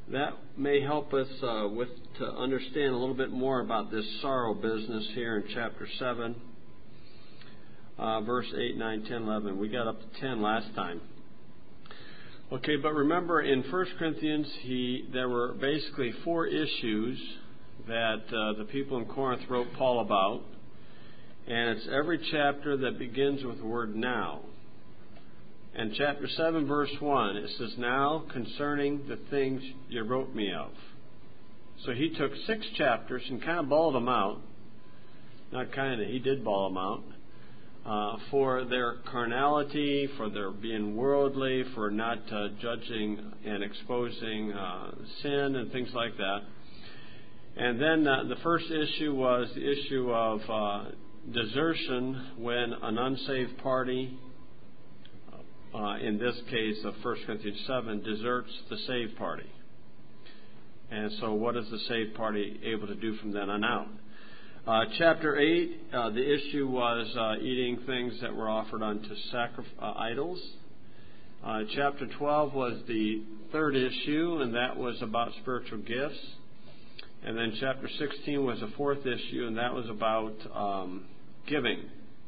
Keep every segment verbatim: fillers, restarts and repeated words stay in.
that may help us uh, with to understand a little bit more about this sorrow business here in chapter seven, uh, verse eight, nine, ten, eleven. We got up to ten last time. Okay, but remember in First Corinthians, he there were basically four issues that uh, the people in Corinth wrote Paul about, and it's every chapter that begins with the word now. And chapter seven, verse one, it says, "Now concerning the things you wrote me of." So he took six chapters and kind of balled them out. Not kind of, he did ball them out. Uh, for their carnality, for their being worldly, for not uh, judging and exposing uh, sin and things like that. And then uh, the first issue was the issue of uh, desertion when an unsaved party, uh, in this case of First Corinthians seven, deserts the saved party. And so what is the saved party able to do from then on out? Uh, chapter eight, uh, the issue was uh, eating things that were offered unto sacri- uh, idols. Uh, chapter twelve was the third issue, and that was about spiritual gifts. And then chapter sixteen was the fourth issue, and that was about um, giving.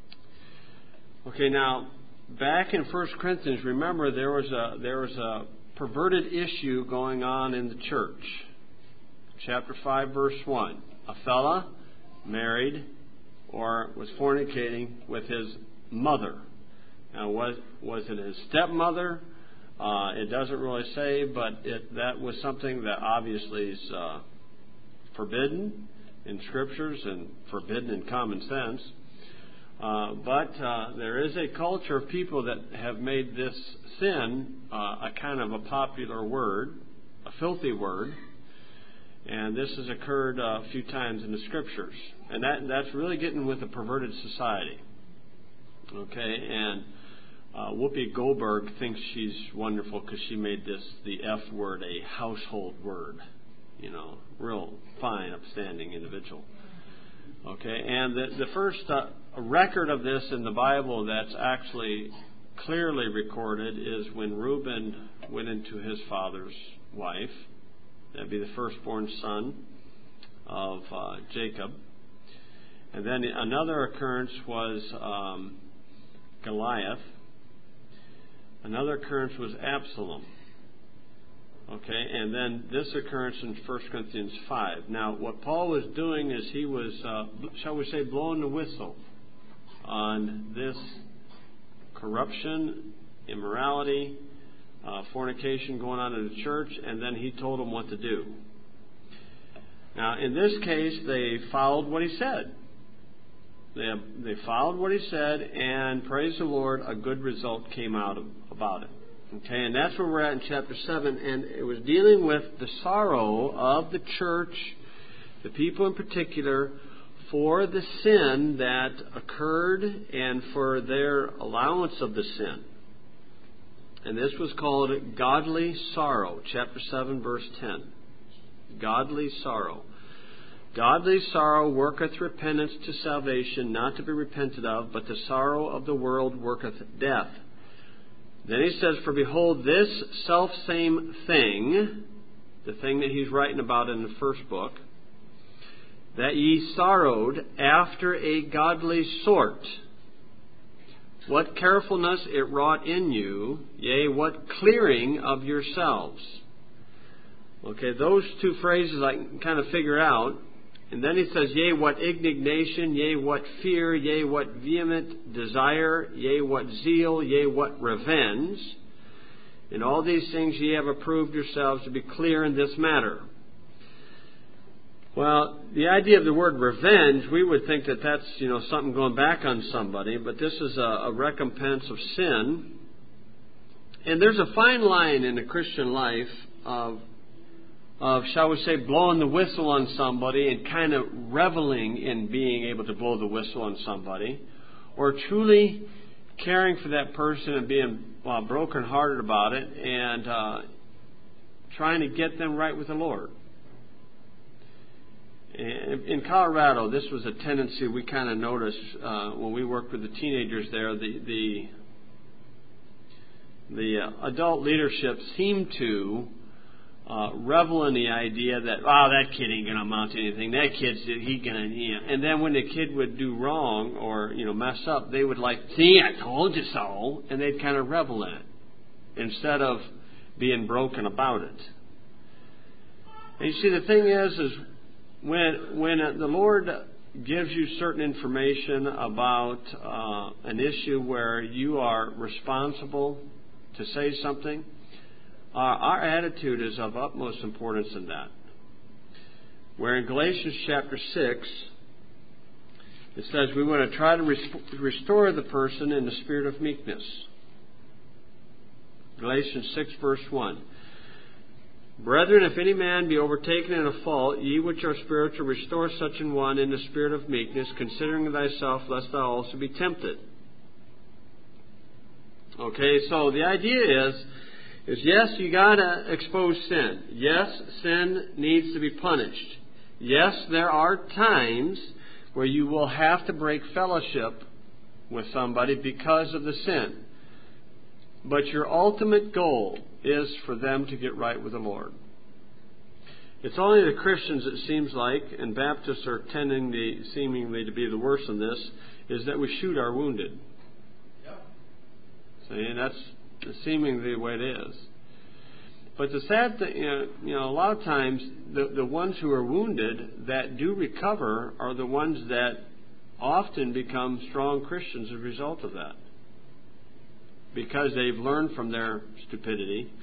Okay, now back in First Corinthians, remember there was a there was a perverted issue going on in the church. Chapter five, verse one, a fella married or was fornicating with his mother. Now, was was it his stepmother? Uh, it doesn't really say, but it, that was something that obviously is uh, forbidden in scriptures and forbidden in common sense. Uh, but uh, there is a culture of people that have made this sin uh, a kind of a popular word, a filthy word. And this has occurred uh, a few times in the scriptures. And that that's really getting with a perverted society. Okay, and uh, Whoopi Goldberg thinks she's wonderful because she made this, the F word, a household word. You know, real fine, upstanding individual. Okay, and the, the first uh, record of this in the Bible that's actually clearly recorded is when Reuben went into his father's wife. That'd be the firstborn son of uh, Jacob. And then another occurrence was um, Goliath. Another occurrence was Absalom. Okay, and then this occurrence in First Corinthians five. Now, what Paul was doing is he was, uh, shall we say, blowing the whistle on this corruption, immorality, Uh, fornication going on in the church, and then he told them what to do. Now, in this case, they followed what he said. They they followed what he said, and praise the Lord, a good result came out of, about it. Okay, and that's where we're at in chapter seven, and it was dealing with the sorrow of the church, the people in particular, for the sin that occurred and for their allowance of the sin. And this was called godly sorrow, chapter seven, verse ten. Godly sorrow. Godly sorrow worketh repentance to salvation, not to be repented of, but the sorrow of the world worketh death. Then he says, "For behold, this selfsame thing," the thing that he's writing about in the first book, "that ye sorrowed after a godly sort. What carefulness it wrought in you, yea, what clearing of yourselves." Okay, those two phrases I can kind of figure out. And then he says, "Yea, what indignation, yea, what fear, yea, what vehement desire, yea, what zeal, yea, what revenge. In all these things ye have approved yourselves to be clear in this matter." Well, the idea of the word revenge, we would think that that's, you know, something going back on somebody, but this is a, a recompense of sin. And there's a fine line in the Christian life of, of, shall we say, blowing the whistle on somebody and kind of reveling in being able to blow the whistle on somebody, or truly caring for that person and being uh, brokenhearted about it and uh, trying to get them right with the Lord. In Colorado, this was a tendency we kind of noticed uh, when we worked with the teenagers there. The the, the uh, adult leadership seemed to uh, revel in the idea that, oh, that kid ain't going to amount to anything. That kid's, he going to, you know. And then when the kid would do wrong or, you know, mess up, they would like, see, I told you so. And they'd kind of revel in it instead of being broken about it. And you see, the thing is, is when, when the Lord gives you certain information about uh, an issue where you are responsible to say something, uh, our attitude is of utmost importance in that. Where in Galatians chapter six, it says we want to try to res- restore the person in the spirit of meekness. Galatians six verse one. Brethren, if any man be overtaken in a fault, ye which are spiritual, restore such an one in the spirit of meekness, considering thyself, lest thou also be tempted. Okay, so the idea is, is yes, you got to expose sin. Yes, sin needs to be punished. Yes, there are times where you will have to break fellowship with somebody because of the sin. But your ultimate goal is for them to get right with the Lord. It's only the Christians, it seems like, and Baptists are tending to, seemingly to be the worst in this, is that we shoot our wounded. Yep. See, and that's seemingly the way it is. But the sad thing, you know, you know, a lot of times the, the ones who are wounded that do recover are the ones that often become strong Christians as a result of that. Because they've learned from their stupidity.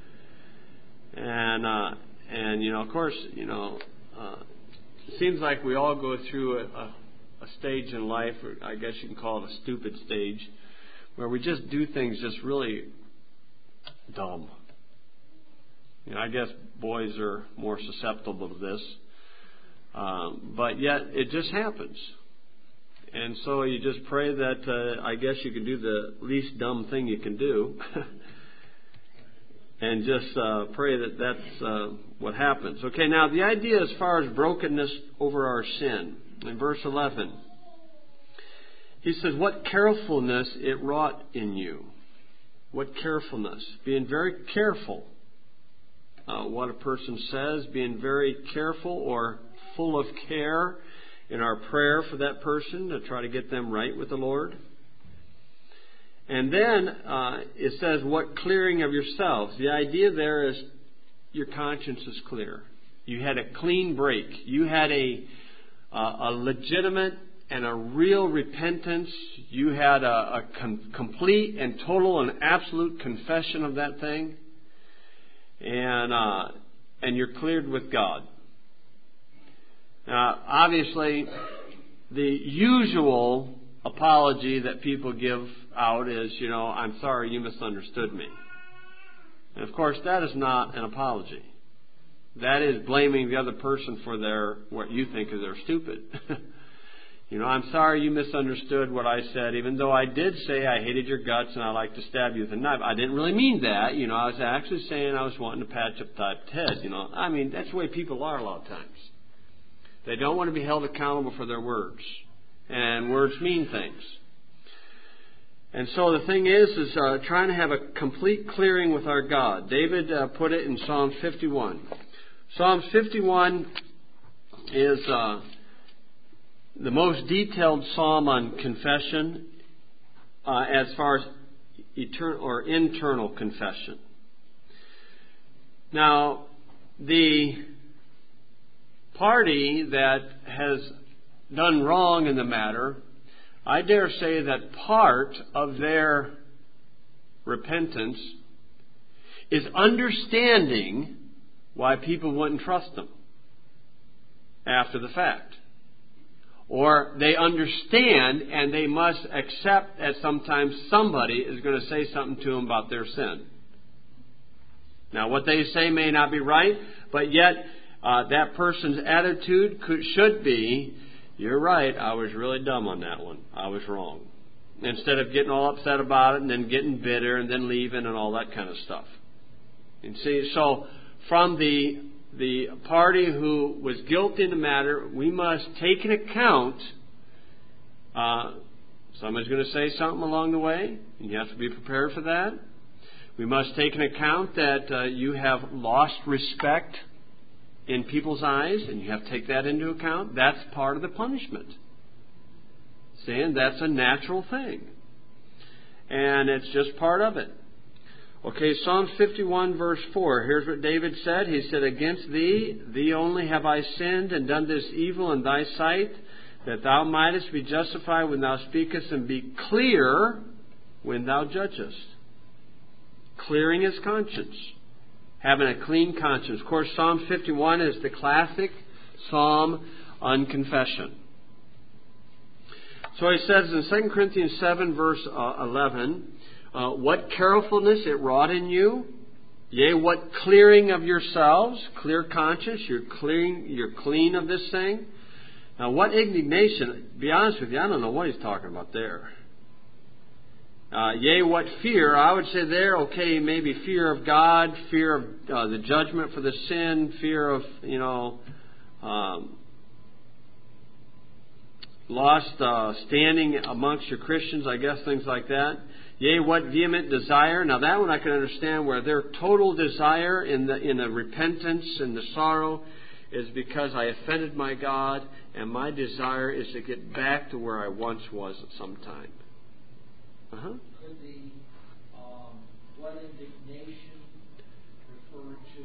and, uh, and, you know, of course, you know, uh, it seems like we all go through a, a, a stage in life, or I guess you can call it a stupid stage, where we just do things just really dumb. You know, I guess boys are more susceptible to this. Um, but yet, it just happens. And so you just pray that, uh, I guess you can do the least dumb thing you can do. and just uh, pray that that's uh, what happens. Okay, now the idea as far as brokenness over our sin. In verse eleven, he says, what carefulness it wrought in you. What carefulness. Being very careful uh, what a person says. Being very careful or full of care in our prayer for that person to try to get them right with the Lord. And then uh, it says, what clearing of yourselves. The idea there is your conscience is clear. You had a clean break. You had a, uh, a legitimate and a real repentance. You had a, a com- complete and total and absolute confession of that thing. And, uh, and you're cleared with God. Now, obviously, the usual apology that people give out is, you know, I'm sorry, you misunderstood me. And of course, that is not an apology. That is blaming the other person for their, what you think is they're stupid. You know, I'm sorry you misunderstood what I said, even though I did say I hated your guts and I like to stab you with a knife. I didn't really mean that. You know, I was actually saying I was wanting to patch up type head. You know, I mean, that's the way people are a lot of times. They don't want to be held accountable for their words. And words mean things. And so the thing is, is uh, trying to have a complete clearing with our God. David uh, put it in Psalm fifty-one. Psalm fifty-one is uh, the most detailed psalm on confession uh, as far as eternal or internal confession. Now, the party that has done wrong in the matter, I dare say that part of their repentance is understanding why people wouldn't trust them after the fact. Or they understand and they must accept that sometimes somebody is going to say something to them about their sin. Now, what they say may not be right, but yet uh, that person's attitude could, should be, you're right, I was really dumb on that one. I was wrong. Instead of getting all upset about it and then getting bitter and then leaving and all that kind of stuff. You see, so from the the party who was guilty in the matter, we must take into account, uh, somebody's going to say something along the way, and you have to be prepared for that. We must take into account that uh, you have lost respect in people's eyes, and you have to take that into account. That's part of the punishment. See, and that's a natural thing. And it's just part of it. Okay, Psalm fifty-one, verse four. Here's what David said. He said, "Against thee, thee only have I sinned and done this evil in thy sight, that thou mightest be justified when thou speakest, and be clear when thou judgest." Clearing his conscience. Having a clean conscience. Of course, Psalm fifty-one is the classic psalm on confession. So he says in Second Corinthians seven, verse eleven, uh, "What carefulness it wrought in you, yea, what clearing of yourselves," clear conscience, you're clean, you're clean of this thing. Now, what indignation, to be honest with you, I don't know what he's talking about there. Uh, yea, what fear, I would say there, okay, maybe fear of God, fear of uh, the judgment for the sin, fear of, you know, um, lost uh, standing amongst your Christians, I guess, things like that. Yea, what vehement desire. Now that one I can understand, where their total desire in the in the repentance and the sorrow is because I offended my God, and my desire is to get back to where I once was at some time. Uh-huh. Could the um, what indignation refer to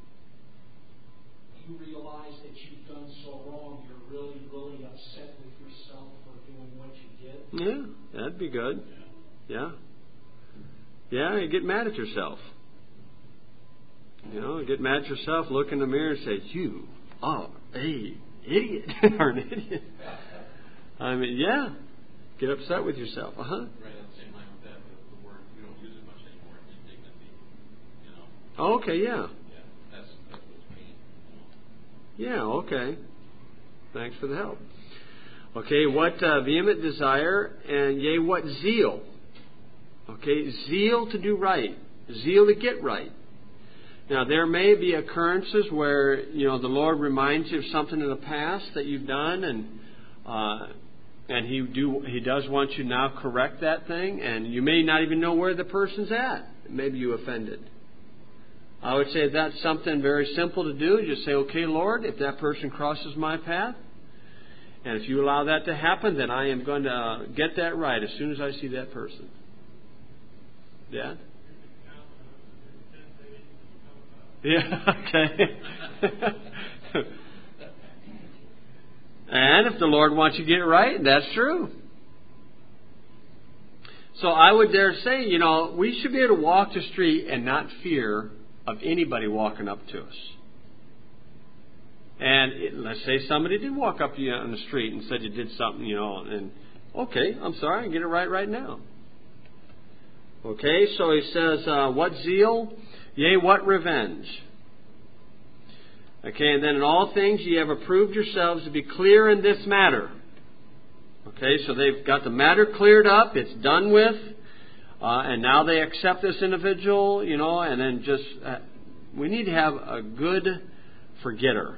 you realize that you've done so wrong, you're really, really upset with yourself for doing what you did? Yeah, that'd be good. Yeah. Yeah, you get mad at yourself. You know, you get mad at yourself, look in the mirror and say, "You are a idiot," or an idiot. I mean, yeah. Get upset with yourself. Uh-huh. Right, at the same line with that, the, the word, we don't use it much anymore, indignity, you know. Oh, okay, yeah. Yeah, that's, that's what it's mean, you Yeah, know. okay. Thanks for the help. Okay, what uh, vehement desire, and yea, what zeal. Okay, zeal to do right. Zeal to get right. Now, there may be occurrences where, you know, the Lord reminds you of something in the past that you've done, and uh, and He do He does want you now correct that thing, and you may not even know where the person's at. Maybe you offended. I would say that's something very simple to do. Just say, "Okay, Lord, if that person crosses my path, and if you allow that to happen, then I am going to uh, get that right as soon as I see that person." Yeah? Yeah, okay. And if the Lord wants you to get it right, that's true. So I would dare say, you know, we should be able to walk the street and not fear of anybody walking up to us. And it, let's say somebody did walk up to you on the street and said you did something, you know, and okay, I'm sorry, I can get it right right now. Okay, so he says, uh, what zeal? Yea, what revenge? Okay, and then in all things ye have approved yourselves to be clear in this matter. Okay, so they've got the matter cleared up, it's done with, uh, and now they accept this individual, you know, and then just, uh, we need to have a good forgetter.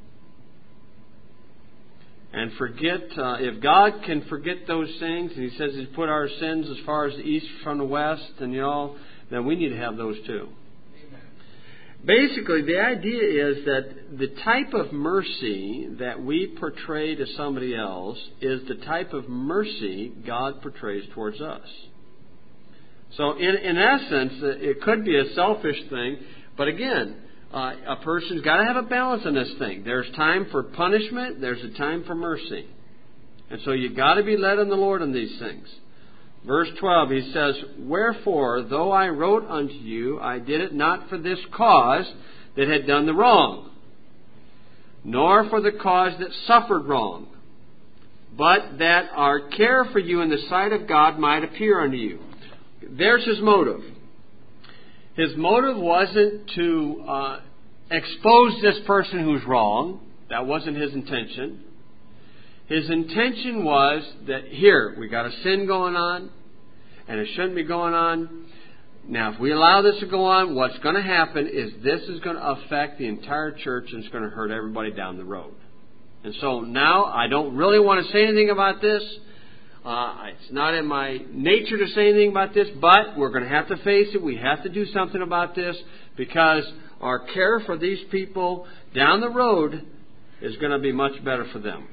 And forget, uh, if God can forget those things, and He says He's put our sins as far as the east from the west, and you know, then we need to have those too. Amen. Basically, the idea is that the type of mercy that we portray to somebody else is the type of mercy God portrays towards us. So, in, in essence, it could be a selfish thing, but again, Uh, a person's got to have a balance in this thing. There's time for punishment. There's a time for mercy. And so you've got to be led in the Lord in these things. Verse twelve, he says, "Wherefore, though I wrote unto you, I did it not for this cause that had done the wrong, nor for the cause that suffered wrong, but that our care for you in the sight of God might appear unto you." There's his motive. His motive wasn't to uh, expose this person who's wrong. That wasn't his intention. His intention was that, here, we got a sin going on, and it shouldn't be going on. Now, if we allow this to go on, what's going to happen is this is going to affect the entire church, and it's going to hurt everybody down the road. And so now, I don't really want to say anything about this. Uh, it's not in my nature to say anything about this, but we're going to have to face it. We have to do something about this because our care for these people down the road is going to be much better for them.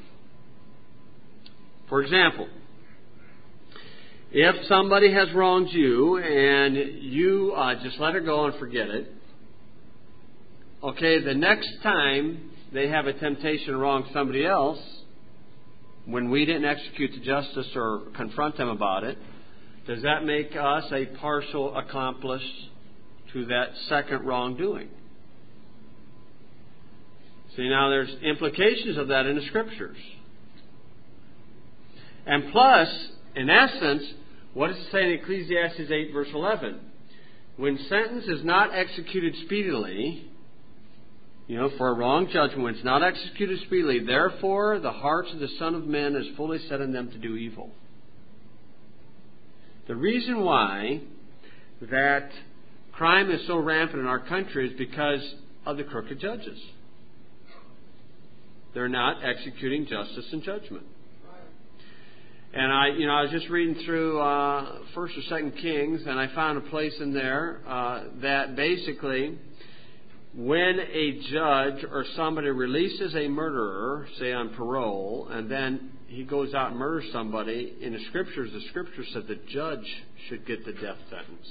For example, if somebody has wronged you and you uh, just let it go and forget it, okay, the next time they have a temptation to wrong somebody else, when we didn't execute the justice or confront them about it, does that make us a partial accomplice to that second wrongdoing? See, now there's implications of that in the Scriptures. And plus, in essence, what does it say in Ecclesiastes eight, verse eleven? When sentence is not executed speedily, you know, for a wrong judgment, when it's not executed speedily, therefore the hearts of the Son of Men is fully set in them to do evil. The reason why that crime is so rampant in our country is because of the crooked judges. They're not executing justice and judgment. And I, you know, I was just reading through uh, First or Second Kings, and I found a place in there uh, that basically, when a judge or somebody releases a murderer, say on parole, and then he goes out and murders somebody, in the Scriptures, the Scripture said the judge should get the death sentence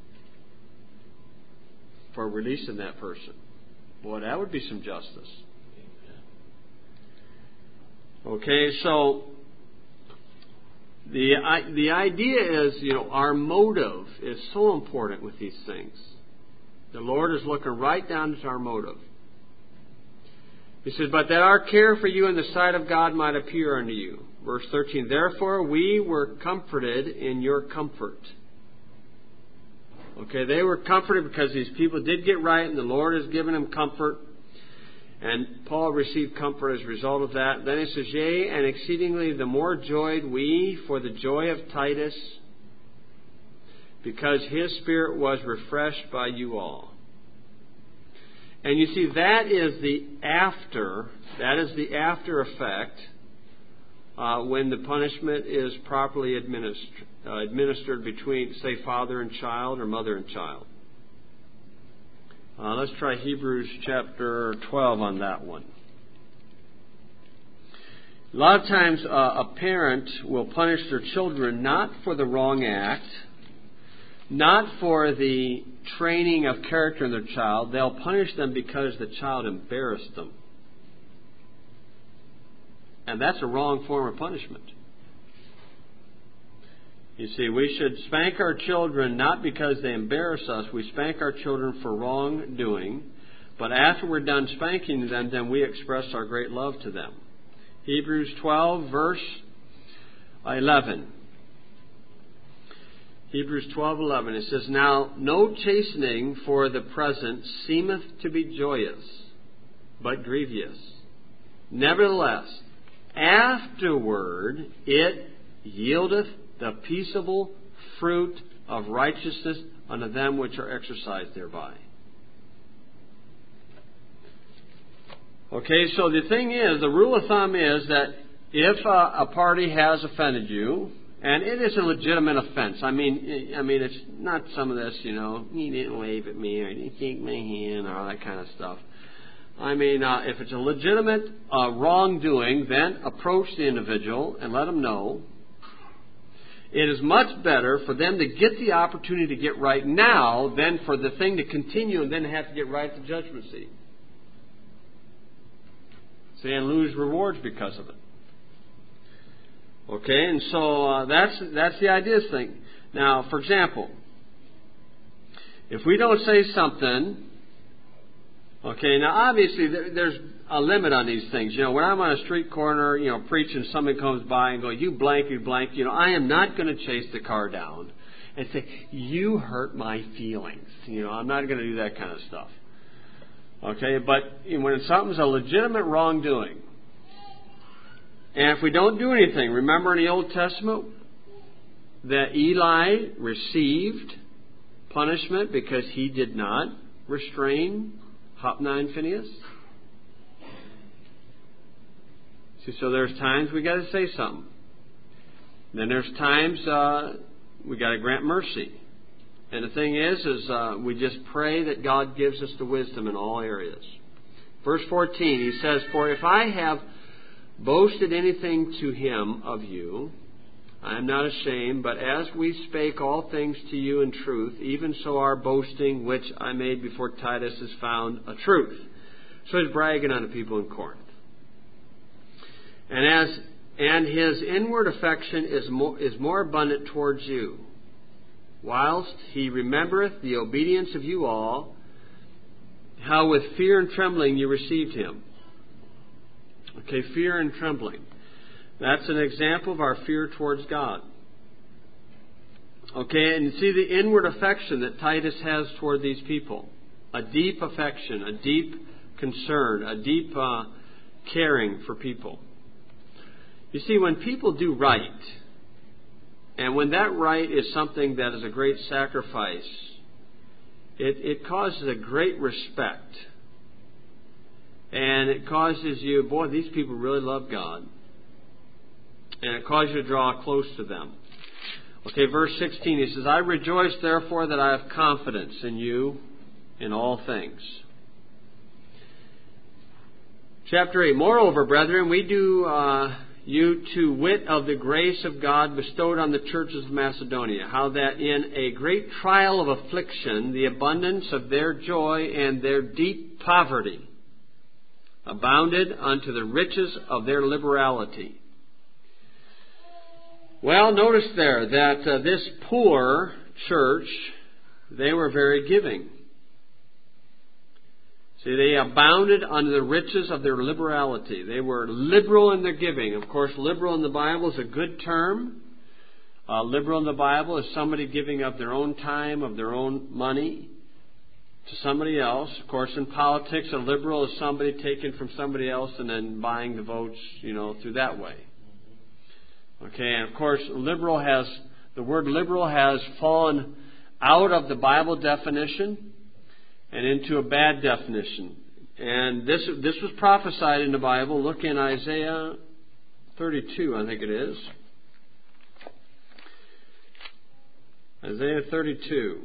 for releasing that person. Boy, that would be some justice. Okay, so the the idea is, you know, our motive is so important with these things. The Lord is looking right down at our motive. He says, but that our care for you in the sight of God might appear unto you. Verse thirteen, therefore we were comforted in your comfort. Okay, they were comforted because these people did get right and the Lord has given them comfort. And Paul received comfort as a result of that. Then he says, yea, and exceedingly the more joyed we for the joy of Titus, because his spirit was refreshed by you all. And you see, that is the after, that is the after effect uh, when the punishment is properly administered, uh, administered between, say, father and child or mother and child. Uh, let's try Hebrews chapter twelve on that one. A lot of times uh, a parent will punish their children not for the wrong act, not for the training of character in their child. They'll punish them because the child embarrassed them. And that's a wrong form of punishment. You see, we should spank our children not because they embarrass us. We spank our children for wrongdoing. But after we're done spanking them, then we express our great love to them. Hebrews twelve, verse eleven. Hebrews twelve, eleven. It says, now no chastening for the present seemeth to be joyous, but grievous. Nevertheless, afterward it yieldeth the peaceable fruit of righteousness unto them which are exercised thereby. Okay, so the thing is, the rule of thumb is that if a, a party has offended you, and it is a legitimate offense. I mean, I mean, it's not some of this, you know, you didn't wave at me, or you didn't shake my hand, or all that kind of stuff. I mean, uh, if it's a legitimate uh, wrongdoing, then approach the individual and let them know. It is much better for them to get the opportunity to get right now than for the thing to continue and then have to get right at the judgment seat. See, and lose rewards because of it. Okay, and so uh, that's that's the idea thing. Now, for example, if we don't say something, okay, now obviously there, there's a limit on these things. You know, when I'm on a street corner, you know, preaching, somebody comes by and go, you blank, you blank, you know, I am not going to chase the car down and say, you hurt my feelings. You know, I'm not going to do that kind of stuff. Okay, but when something's a legitimate wrongdoing, and if we don't do anything, remember in the Old Testament that Eli received punishment because he did not restrain Hophni and Phinehas? See, so there's times we got to say something. Then there's times uh, we got to grant mercy. And the thing is, is uh, we just pray that God gives us the wisdom in all areas. Verse fourteen, he says, "For if I have boasted anything to him of you, I am not ashamed, but as we spake all things to you in truth, even so our boasting which I made before Titus is found a truth." So he's bragging on the people in Corinth. And as and his inward affection is more, is more abundant towards you, whilst he remembereth the obedience of you all, how with fear and trembling you received him. Okay, fear and trembling. That's an example of our fear towards God. Okay, and you see the inward affection that Titus has toward these people. A deep affection, a deep concern, a deep uh, caring for people. You see, when people do right, and when that right is something that is a great sacrifice, it, it causes a great respect. And it causes you, boy, these people really love God. And it causes you to draw close to them. Okay, verse sixteen, he says, "I rejoice therefore that I have confidence in you in all things." Chapter eight, "Moreover, brethren, we do uh, you to wit of the grace of God bestowed on the churches of Macedonia, how that in a great trial of affliction, the abundance of their joy and their deep poverty abounded unto the riches of their liberality." Well, notice there that uh, this poor church, they were very giving. See, they abounded under the riches of their liberality. They were liberal in their giving. Of course, liberal in the Bible is a good term. Uh, liberal in the Bible is somebody giving of their own time, of their own money to somebody else. Of course, in politics, a liberal is somebody taken from somebody else and then buying the votes, you know, through that way. Okay, and of course, liberal has, the word liberal has fallen out of the Bible definition and into a bad definition. And this this was prophesied in the Bible. Look in Isaiah thirty-two, I think it is. Isaiah thirty-two.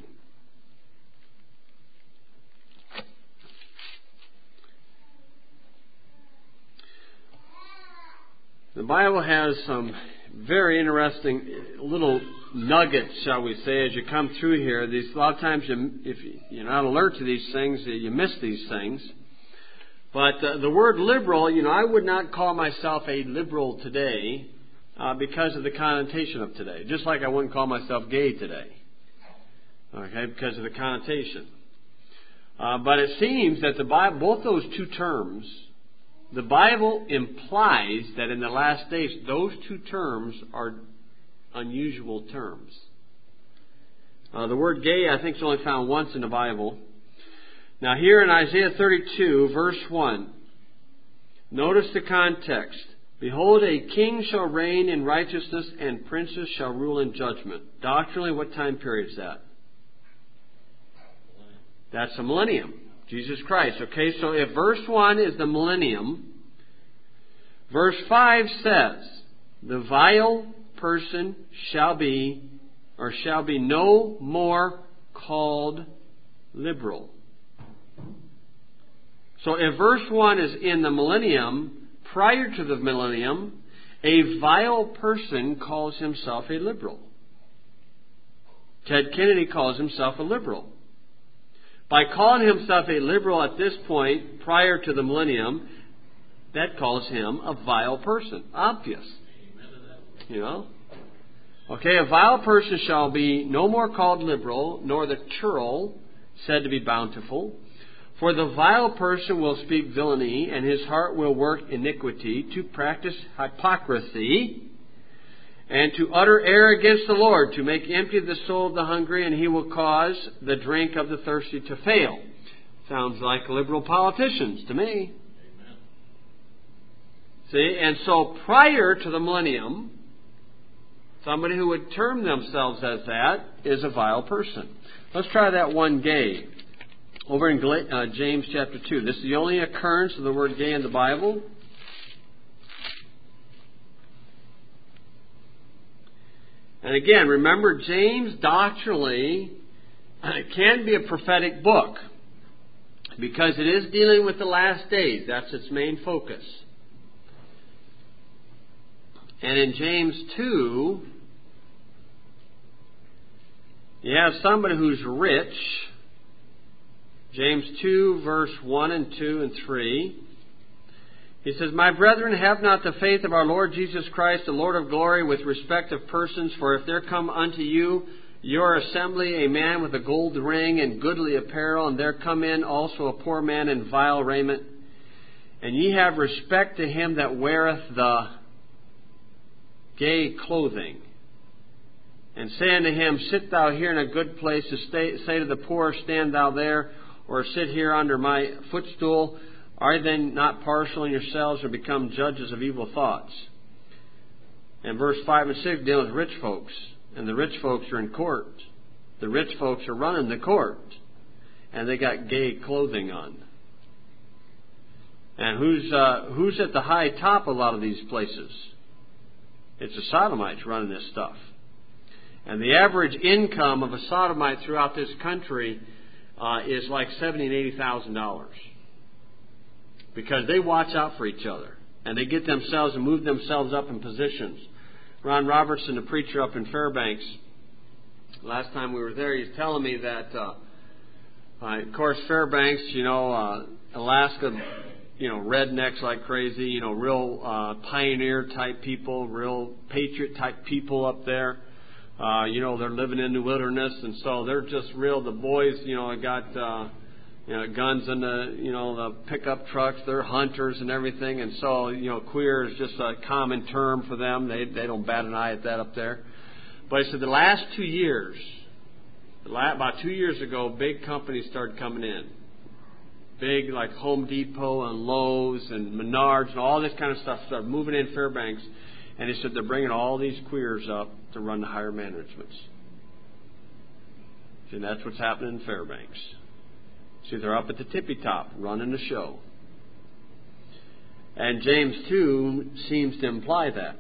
The Bible has some very interesting little nuggets, shall we say, as you come through here. These, a lot of times, you, if you're not alert to these things, you miss these things. But uh, the word liberal, you know, I would not call myself a liberal today uh, because of the connotation of today. Just like I wouldn't call myself gay today. Okay, because of the connotation. Uh, but it seems that the Bible, both those two terms, the Bible implies that in the last days, those two terms are unusual terms. Uh, the word gay, I think, is only found once in the Bible. Now, here in Isaiah thirty-two, verse one, notice the context. "Behold, a king shall reign in righteousness, and princes shall rule in judgment." Doctrinally, what time period is that? That's the millennium. Jesus Christ. Okay, so if verse one is the millennium, verse five says, "The vile person shall be, or shall be no more called liberal." So if verse one is in the millennium, prior to the millennium, a vile person calls himself a liberal. Ted Kennedy calls himself a liberal. By calling himself a liberal at this point, prior to the millennium, that calls him a vile person. Obvious. You know? Okay, a vile person shall be no more called liberal, nor the churl said to be bountiful. For the vile person will speak villainy, and his heart will work iniquity, to practice hypocrisy, and to utter error against the Lord, to make empty the soul of the hungry, and he will cause the drink of the thirsty to fail. Sounds like liberal politicians to me. Amen. See, and so prior to the millennium, somebody who would term themselves as that is a vile person. Let's try that one gay. Over in uh, James chapter two. This is the only occurrence of the word gay in the Bible. And again, remember, James doctrinally can be a prophetic book because it is dealing with the last days. That's its main focus. And in James two, you have somebody who's rich. James two, verse one and two and three. He says, My brethren, have not the faith of our Lord Jesus Christ, the Lord of glory, with respect of persons. For if there come unto you your assembly a man with a gold ring and goodly apparel, and there come in also a poor man in vile raiment, and ye have respect to him that weareth the gay clothing, and say unto him, Sit thou here in a good place, to stay, say to the poor, Stand thou there, or sit here under my footstool, are ye then not partial in yourselves, or become judges of evil thoughts? And verse five and six deal with rich folks. And the rich folks are in court. The rich folks are running the court. And they got gay clothing on. And who's uh, who's at the high top of a lot of these places? It's the sodomites running this stuff. And the average income of a sodomite throughout this country uh, is like seventy thousand dollars and eighty thousand dollars. Because they watch out for each other. And they get themselves and move themselves up in positions. Ron Robertson, the preacher up in Fairbanks, last time we were there, he's telling me that, uh, uh, of course, Fairbanks, you know, uh, Alaska, you know, rednecks like crazy, you know, real uh, pioneer type people, real patriot type people up there. Uh, you know, they're living in the wilderness, and so they're just real. The boys, you know, got uh, you know, guns in the, you know, the pickup trucks. They're hunters and everything, and so, you know, queer is just a common term for them. They they don't bat an eye at that up there. But he said the last two years, about two years ago, big companies started coming in. Big, like Home Depot and Lowe's and Menards and all this kind of stuff started moving in Fairbanks. And he said they're bringing all these queers up to run the higher managements. And that's what's happening in Fairbanks. See, they're up at the tippy top, running the show. And James two seems to imply that.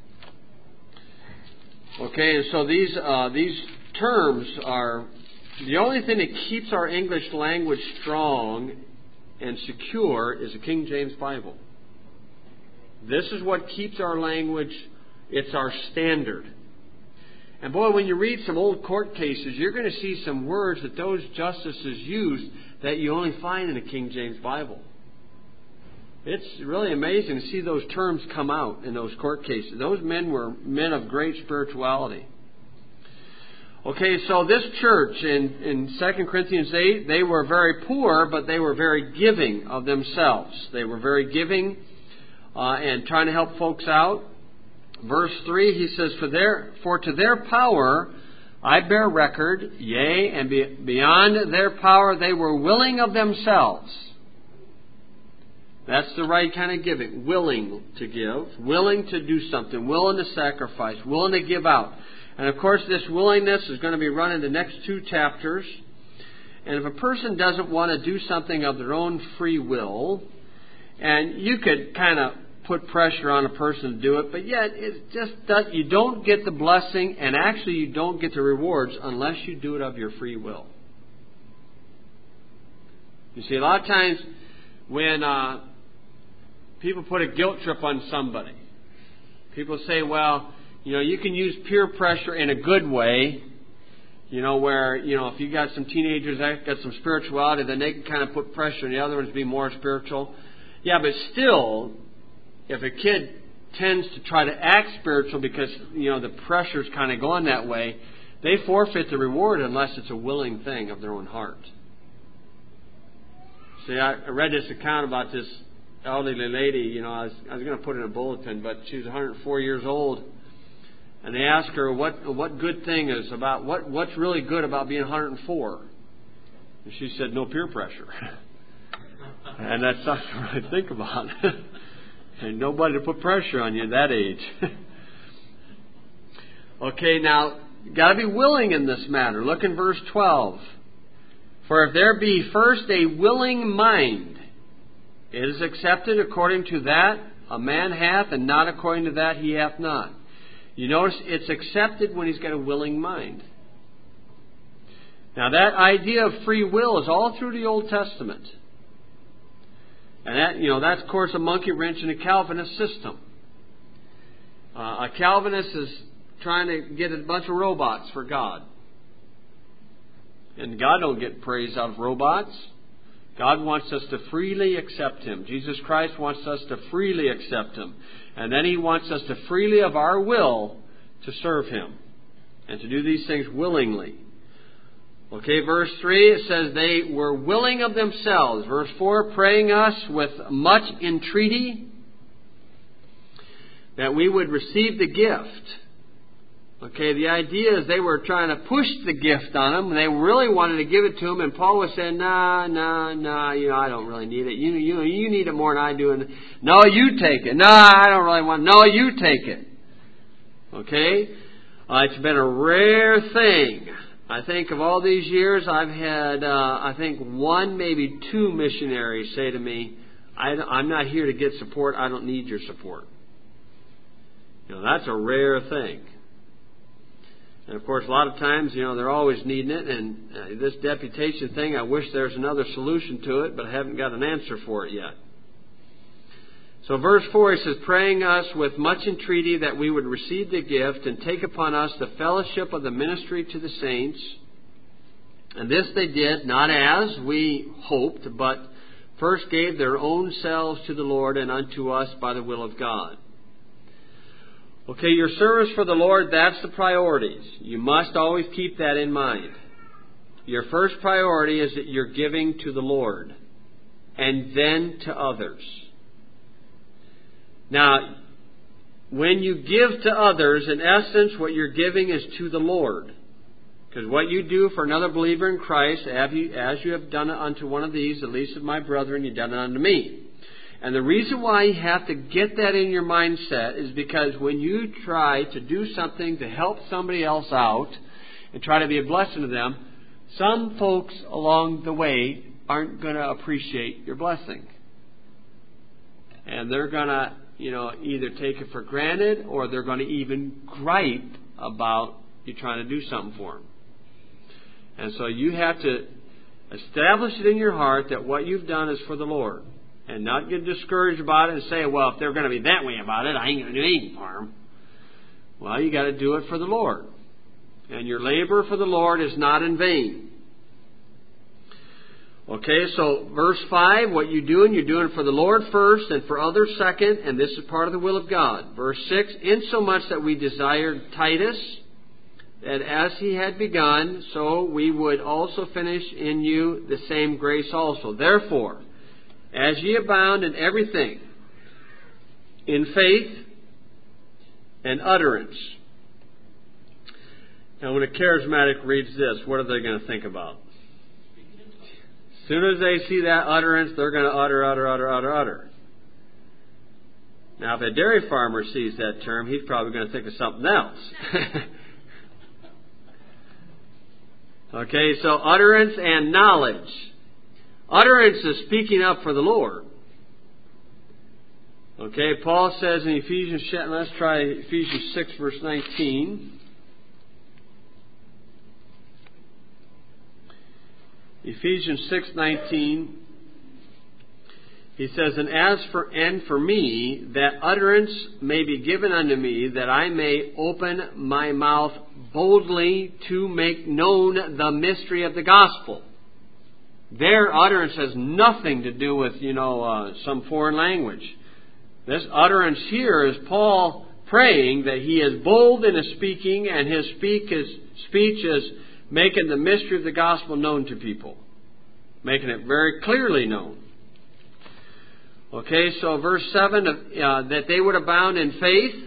Okay, and so these uh, these terms are the only thing that keeps our English language strong and secure is the King James Bible. This is what keeps our language, it's our standard. And boy, when you read some old court cases, you're going to see some words that those justices used that you only find in the King James Bible. It's really amazing to see those terms come out in those court cases. Those men were men of great spirituality. Okay, so this church in, in Second Corinthians eight, they were very poor, but they were very giving of themselves. They were very giving uh, and trying to help folks out. Verse three, he says, For their for to their power I bear record, yea, and be, beyond their power they were willing of themselves. That's the right kind of giving. Willing to give, willing to do something, willing to sacrifice, willing to give out. And of course this willingness is going to be run in the next two chapters. And if a person doesn't want to do something of their own free will, and you could kind of put pressure on a person to do it, but yet it just does, you don't get the blessing, and actually you don't get the rewards unless you do it of your free will. You see, a lot of times when uh, people put a guilt trip on somebody, people say, well, you know, you can use peer pressure in a good way, you know, where, you know, if you got some teenagers that got some spirituality, then they can kind of put pressure on the other ones to be more spiritual. Yeah, but still, if a kid tends to try to act spiritual because, you know, the pressure's kind of going that way, they forfeit the reward unless it's a willing thing of their own heart. See, I read this account about this elderly lady, you know, I was, I was going to put it in a bulletin, but she was one hundred four years old. And they asked her, what what good thing is about, what what's really good about being one hundred four? And she said, no peer pressure. And that's something to really think about. And nobody to put pressure on you at that age. Okay, now, got to be willing in this matter. Look in verse twelve. For if there be first a willing mind, it is accepted according to that a man hath, and not according to that he hath not. You notice it's accepted when he's got a willing mind. Now that idea of free will is all through the Old Testament. And that, you know, that's of course a monkey wrench in a Calvinist system. Uh, a Calvinist is trying to get a bunch of robots for God. And God don't get praise out of robots. God wants us to freely accept Him. Jesus Christ wants us to freely accept Him. And then He wants us to freely of our will to serve Him. And to do these things willingly. Okay, verse three, it says they were willing of themselves. Verse four, praying us with much entreaty that we would receive the gift. Okay, the idea is they were trying to push the gift on him, and they really wanted to give it to him, and Paul was saying, nah, nah, nah, you know, I don't really need it. You, you, you need it more than I do. And, no, you take it. No, I don't really want it. No, you take it. Okay? Uh, it's been a rare thing. I think of all these years, I've had, uh, I think, one, maybe two missionaries say to me, I, I'm not here to get support. I don't need your support. You know, that's a rare thing. And of course, a lot of times, you know, they're always needing it. And uh, this deputation thing, I wish there's another solution to it, but I haven't got an answer for it yet. So verse four, he says, praying us with much entreaty that we would receive the gift and take upon us the fellowship of the ministry to the saints. And this they did, not as we hoped, but first gave their own selves to the Lord and unto us by the will of God. Okay, your service for the Lord, that's the priorities. You must always keep that in mind. Your first priority is that you're giving to the Lord and then to others. Now, when you give to others, in essence, what you're giving is to the Lord. Because what you do for another believer in Christ, as you have done it unto one of these, the least of my brethren, you've done it unto me. And the reason why you have to get that in your mindset is because when you try to do something to help somebody else out and try to be a blessing to them, some folks along the way aren't going to appreciate your blessing. And they're going to, you know, either take it for granted or they're going to even gripe about you trying to do something for them. And so you have to establish it in your heart that what you've done is for the Lord. And not get discouraged about it and say, well, if they're going to be that way about it, I ain't going to do anything for them. Well, you got to do it for the Lord. And your labor for the Lord is not in vain. Okay, so verse five, what you're doing, you're doing for the Lord first and for others second, and this is part of the will of God. Verse six, insomuch that we desired Titus, that as he had begun, so we would also finish in you the same grace also. Therefore, as ye abound in everything, in faith and utterance. Now, when a charismatic reads this, what are they going to think about? As soon as they see that utterance, they're going to utter, utter, utter, utter, utter. Now, if a dairy farmer sees that term, he's probably going to think of something else. Okay, so utterance and knowledge. Utterance is speaking up for the Lord. Okay, Paul says in Ephesians, let's try Ephesians six, verse nineteen. Ephesians six, nineteen. He says, and as for and for me, that utterance may be given unto me, that I may open my mouth boldly to make known the mystery of the gospel. Their utterance has nothing to do with, you know, uh, some foreign language. This utterance here is Paul praying that he is bold in his speaking, and his speak is, speech is making the mystery of the gospel known to people. Making it very clearly known. Okay, so verse seven, uh, that they would abound in faith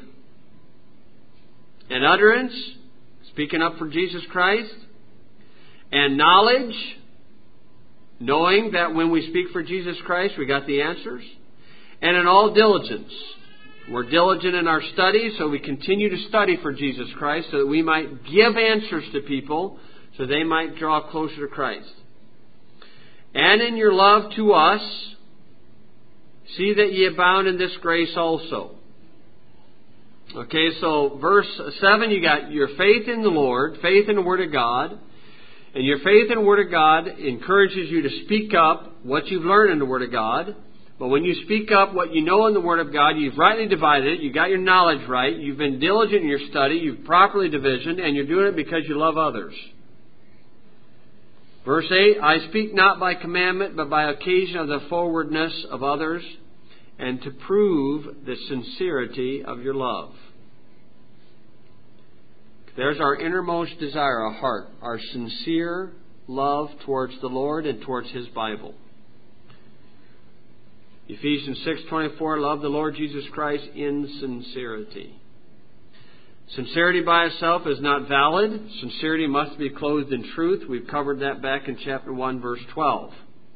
and utterance, speaking up for Jesus Christ, and knowledge, knowing that when we speak for Jesus Christ, we got the answers. And in all diligence. We're diligent in our studies, so we continue to study for Jesus Christ so that we might give answers to people so they might draw closer to Christ. And in your love to us, see that ye abound in this grace also. Okay, so verse seven, you got your faith in the Lord, faith in the Word of God. And your faith in the Word of God encourages you to speak up what you've learned in the Word of God. But when you speak up what you know in the Word of God, you've rightly divided it, you got your knowledge right, you've been diligent in your study, you've properly divisioned, and you're doing it because you love others. Verse eight, I speak not by commandment, but by occasion of the forwardness of others, and to prove the sincerity of your love. There's our innermost desire, our heart, our sincere love towards the Lord and towards His Bible. Ephesians six twenty-four, love the Lord Jesus Christ in sincerity. Sincerity by itself is not valid. Sincerity must be clothed in truth. We've covered that back in chapter one, verse twelve.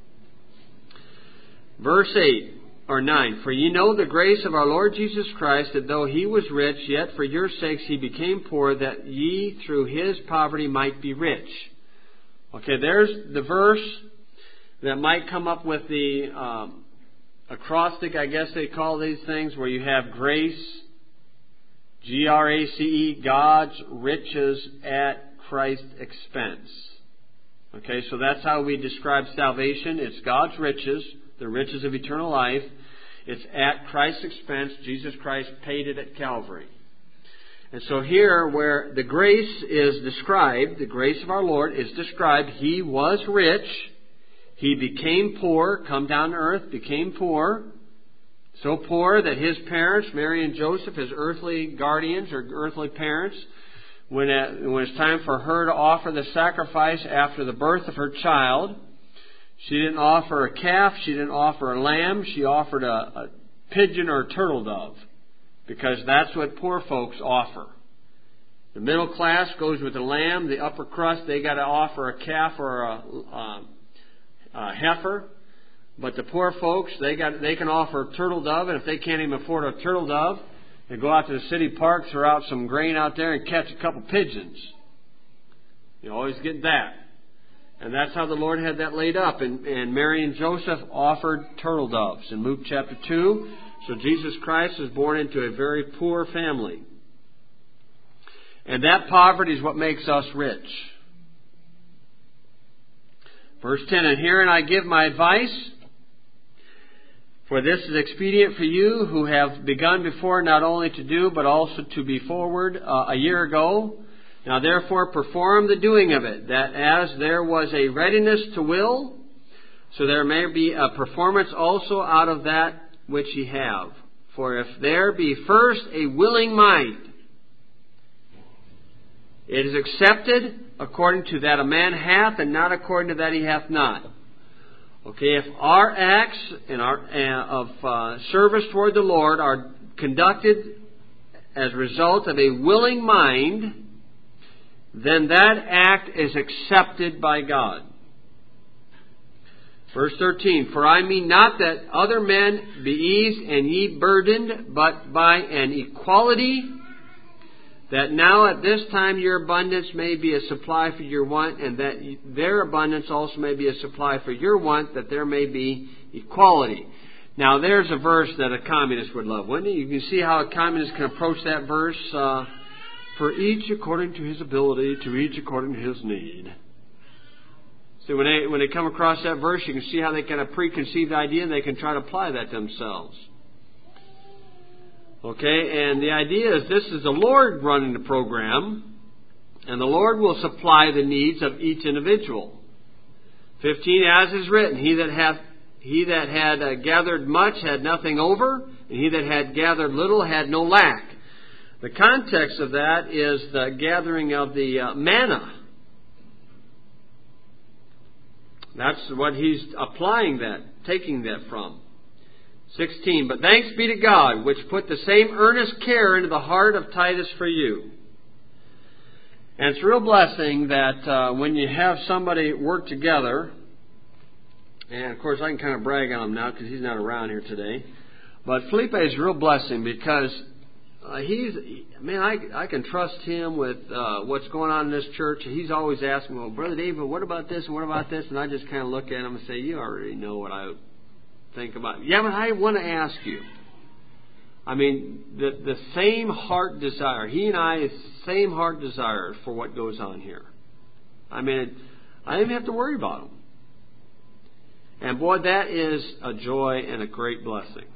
Verse eight. Or nine, for ye know the grace of our Lord Jesus Christ, that though He was rich, yet for your sakes He became poor, that ye through His poverty might be rich. Okay, there's the verse that might come up with the um, acrostic, I guess they call these things, where you have grace, G R A C E, God's riches at Christ's expense. Okay, so that's how we describe salvation. It's God's riches, the riches of eternal life. It's at Christ's expense. Jesus Christ paid it at Calvary. And so here where the grace is described, the grace of our Lord is described, He was rich. He became poor, come down to earth, became poor. So poor that His parents, Mary and Joseph, His earthly guardians or earthly parents, when it was time for her to offer the sacrifice after the birth of her child, she didn't offer a calf, she didn't offer a lamb, she offered a, a pigeon or a turtle dove. Because that's what poor folks offer. The middle class goes with the lamb, the upper crust, they got to offer a calf or a, a, a heifer. But the poor folks, they got they can offer a turtle dove, and if they can't even afford a turtle dove, they go out to the city park, throw out some grain out there and catch a couple pigeons. You always get that. And that's how the Lord had that laid up. And, and Mary and Joseph offered turtle doves in Luke chapter two. So Jesus Christ was born into a very poor family. And that poverty is what makes us rich. Verse ten, and herein I give my advice, for this is expedient for you who have begun before not only to do, but also to be forward uh, a year ago. Now therefore perform the doing of it, that as there was a readiness to will, so there may be a performance also out of that which ye have. For if there be first a willing mind, it is accepted according to that a man hath, and not according to that he hath not. Okay, if our acts and our uh, of uh, service toward the Lord are conducted as a result of a willing mind, then that act is accepted by God. Verse thirteen, for I mean not that other men be eased and ye burdened, but by an equality, that now at this time your abundance may be a supply for your want, and that their abundance also may be a supply for your want, that there may be equality. Now there's a verse that a communist would love, wouldn't you? You can see how a communist can approach that verse. Uh, For each according to his ability, to each according to his need. So when they when they come across that verse, you can see how they kind of preconceived idea, and they can try to apply that themselves. Okay, and the idea is this is the Lord running the program, and the Lord will supply the needs of each individual. Fifteen, as is written, he that hath he that had uh, gathered much had nothing over, and he that had gathered little had no lack. The context of that is the gathering of the uh, manna. That's what he's applying that, taking that from. sixteen, but thanks be to God, which put the same earnest care into the heart of Titus for you. And it's a real blessing that uh, when you have somebody work together, and of course I can kind of brag on him now because he's not around here today, but Felipe is a real blessing because Uh, he's, man, I, I can trust him with uh, what's going on in this church. He's always asking, well, Brother David, what about this and what about this? And I just kind of look at him and say, you already know what I think about. Yeah, but I want to ask you. I mean, the, the same heart desire. He and I, same heart desire for what goes on here. I mean, it, I didn't have to worry about him. And boy, that is a joy and a great blessing.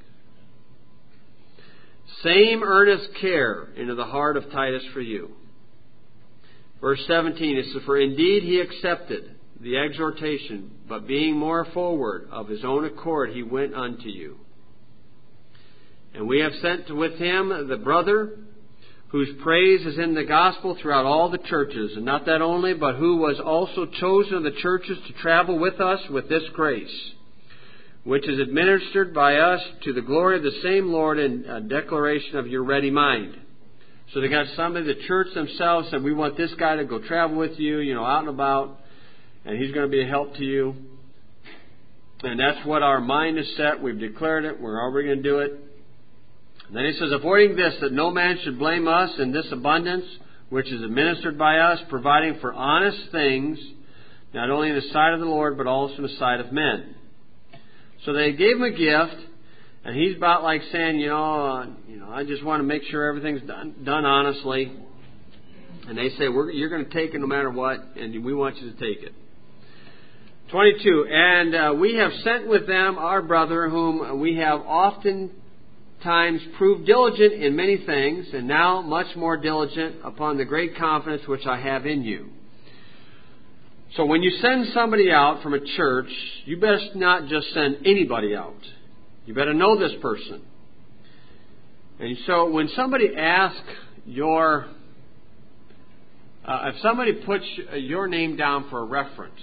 Same earnest care into the heart of Titus for you. Verse seventeen, it says, for indeed he accepted the exhortation, but being more forward of his own accord, he went unto you. And we have sent with him the brother, whose praise is in the gospel throughout all the churches, and not that only, but who was also chosen of the churches to travel with us with this grace, which is administered by us to the glory of the same Lord in a declaration of your ready mind. So they got somebody, the church themselves said, we want this guy to go travel with you, you know, out and about, and he's going to be a help to you. And that's what our mind is set. We've declared it. We're already going to do it. And then he says, avoiding this, that no man should blame us in this abundance, which is administered by us, providing for honest things, not only in the sight of the Lord, but also in the sight of men. So they gave him a gift, and he's about like saying, you know, uh, you know, I just want to make sure everything's done, done honestly. And they say, We're, you're going to take it no matter what, and we want you to take it. twenty-two, and uh, we have sent with them our brother, whom we have often times proved diligent in many things, and now much more diligent upon the great confidence which I have in you. So when you send somebody out from a church, you best not just send anybody out. You better know this person. And so when somebody asks your, uh, if somebody puts your name down for a reference,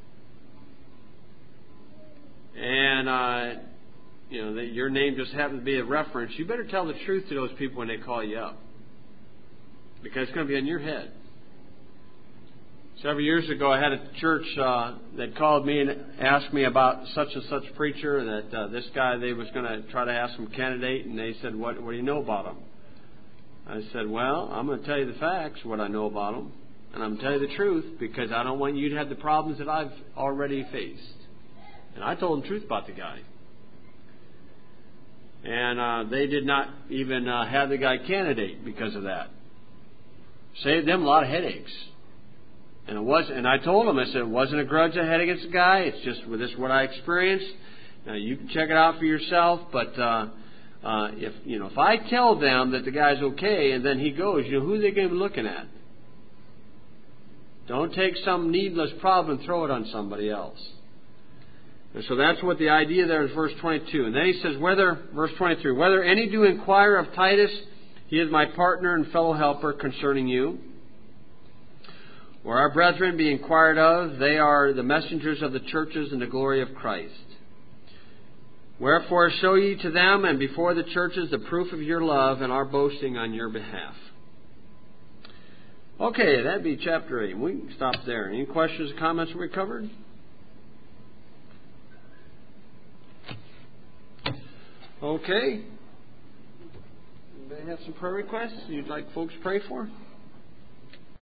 and uh, you know, that your name just happens to be a reference, you better tell the truth to those people when they call you up. Because it's going to be on your head. Several years ago, I had a church uh, that called me and asked me about such and such preacher, that uh, this guy, they was going to try to ask him candidate, and they said, what, what do you know about him? I said, well, I'm going to tell you the facts, what I know about him, and I'm going to tell you the truth, because I don't want you to have the problems that I've already faced. And I told them the truth about the guy. And uh, they did not even uh, have the guy candidate because of that. Saved them a lot of headaches. And it was, and I told them, I said, it wasn't a grudge I had against the guy. It's just, well, this is what I experienced. Now you can check it out for yourself. But uh, uh, if you know, if I tell them that the guy's okay, and then he goes, you know, who are they going to be looking at? Don't take some needless problem and throw it on somebody else. And so that's what the idea there is, verse twenty-two. And then he says, whether, verse twenty-three, whether any do inquire of Titus, he is my partner and fellow helper concerning you. Or our brethren be inquired of, they are the messengers of the churches in the glory of Christ. Wherefore show ye to them and before the churches the proof of your love and our boasting on your behalf. Okay, that'd be chapter eight. We can stop there. Any questions or comments we covered? Okay. Anybody have some prayer requests you'd like folks to pray for?